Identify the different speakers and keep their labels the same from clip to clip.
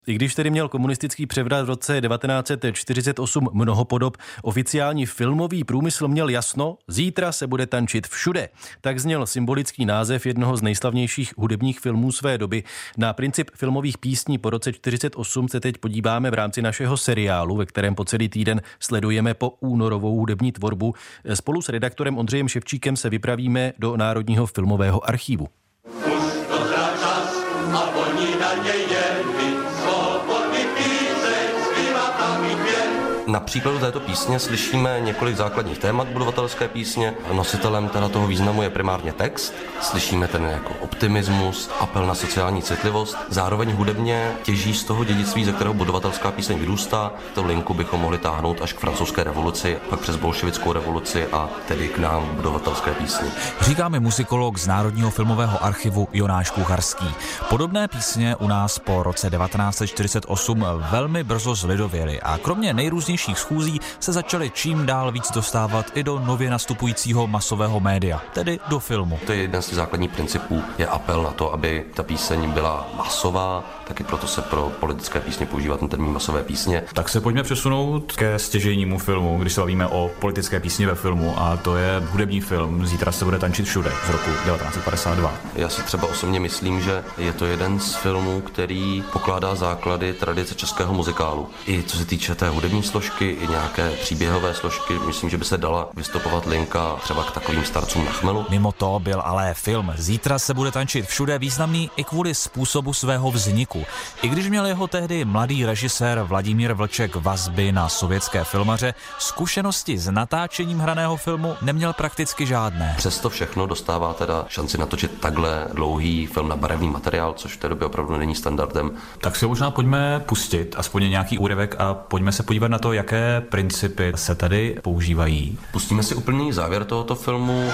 Speaker 1: I když tedy měl komunistický převrat v roce 1948 mnoho podob, oficiální filmový průmysl měl jasno, zítra se bude tančit všude. Tak zněl symbolický název jednoho z nejslavnějších hudebních filmů své doby. Na princip filmových písní po roce 1948 se teď podíváme v rámci našeho seriálu, ve kterém po celý týden sledujeme po únorovou hudební tvorbu. Spolu s redaktorem Ondřejem Ševčíkem se vypravíme do Národního filmového archivu.
Speaker 2: Na příkladu této písně slyšíme několik základních témat budovatelské písně. Nositelem toho významu je primárně text. Slyšíme ten jako optimismus, apel na sociální citlivost. Zároveň hudebně těží z toho dědictví, ze kterého budovatelská píseň vyrůstá. Tu linku bychom mohli táhnout až k francouzské revoluci, pak přes bolševickou revoluci a tedy k nám budovatelské písně.
Speaker 3: Říká mi muzikolog z Národního filmového archivu Jonáš Kucharský. Podobné písně u nás po roce 1948 velmi brzo zlidověly a kromě nejrůznějších schůzí se začaly čím dál víc dostávat i do nově nastupujícího masového média, tedy do filmu.
Speaker 2: To je jeden z základních principů, je apel na to, aby ta píseň byla masová, taky proto se pro politické písně používá ten termín masové písně.
Speaker 4: Tak se pojďme přesunout ke stěžejnímu filmu, když se bavíme o politické písni ve filmu, a to je hudební film Zítra se bude tančit všude z roku 1952.
Speaker 2: Já si třeba osobně myslím, že je to jeden z filmů, který pokládá základy tradice českého muzikálu. I co se týče té hudební složky, i nějaké příběhové složky, myslím, že by se dala vystupovat linka třeba k takovým starcům na chmelu.
Speaker 3: Mimo to byl ale film Zítra se bude tančit všude významný i kvůli způsobu svého vzniku. I když měl jeho tehdy mladý režisér Vladimír Vlček vazby na sovětské filmaře, zkušenosti s natáčením hraného filmu neměl prakticky žádné.
Speaker 2: Přesto všechno dostává teda šanci natočit takhle dlouhý film na barevný materiál, což v té době opravdu není standardem.
Speaker 4: Tak si možná pojďme pustit aspoň nějaký úryvek a pojďme se podívat na to, jaké principy se tady používají.
Speaker 2: Pustíme si úplný závěr tohoto filmu.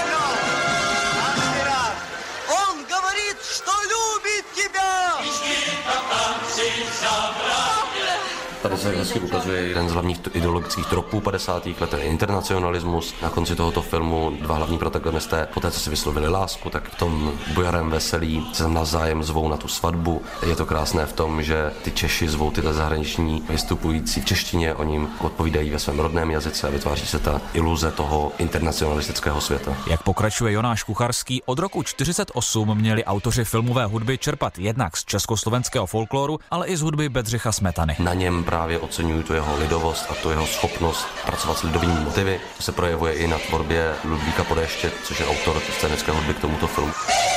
Speaker 2: Tady se hezky ukazuje jeden z hlavních ideologických tropů 50. let, ten internacionalismus. Na konci tohoto filmu dva hlavní protagonisté, poté co si vyslovili lásku, tak v tom bujarém veselí se navzájem zvou na tu svatbu. Je to krásné v tom, že ty Češi zvou tyhle zahraniční vystupující v češtině, o ním odpovídají ve svém rodném jazyce a vytváří se ta iluze toho internacionalistického světa.
Speaker 3: Jak pokračuje Jonáš Kucharský, od roku 1948 měli autoři filmové hudby čerpat jednak z československého folkloru, ale i z hudby Bedřicha Smetany.
Speaker 2: Na něm právě oceňují tu jeho lidovost a tu jeho schopnost pracovat s lidovými motivy. To se projevuje i na tvorbě Ludvíka Podéště, což je autor scénické hudby k tomuto filmu.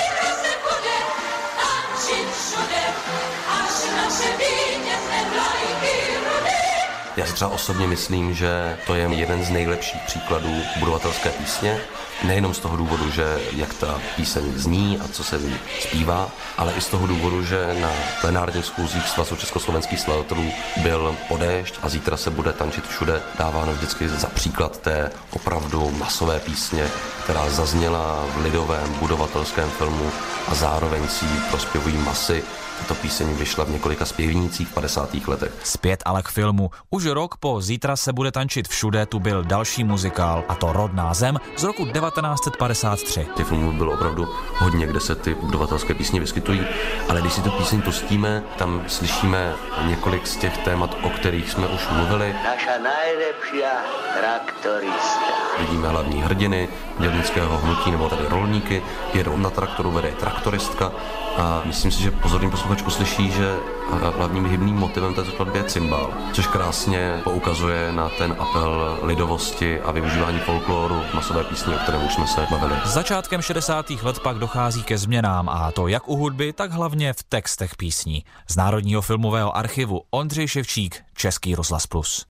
Speaker 2: Já si třeba osobně myslím, že to je jeden z nejlepších příkladů budovatelské písně. Nejenom z toho důvodu, že jak ta píseň zní a co se v ní zpívá, ale i z toho důvodu, že na plenárních schůzích Svazu československých skladatelů byl Podéšť a Zítra se bude tančit všude dáváno vždycky za příklad té opravdu masové písně, která zazněla v lidovém budovatelském filmu a zároveň si prospěvují masy. Tato píseň vyšla v několika zpěvnících v 50. letech.
Speaker 3: Zpět ale k filmu. Už rok po Zítra se bude tančit všude tu byl další muzikál, a to Rodná zem z roku 1953.
Speaker 2: Těch filmů bylo opravdu hodně, kde se ty budovatelské písně vyskytují, ale když si tu píseň pustíme, tam slyšíme několik z těch témat, o kterých jsme už mluvili.
Speaker 5: Naša nejlepší traktorista.
Speaker 2: Vidíme hlavní hrdiny dělnického hnutí nebo tady rolníky, jedou na traktoru, vede traktoristka a myslím si, že pozorný posluchač uslyší, že hlavním hybným motivem této skladby je cymbál, což krásně poukazuje na ten apel lidovosti a využívání folkloru masové písně, o kterém už jsme se bavili.
Speaker 3: S začátkem 60. let pak dochází ke změnám, a to jak u hudby, tak hlavně v textech písní. Z Národního filmového archivu Ondřej Ševčík, Český rozhlas Plus.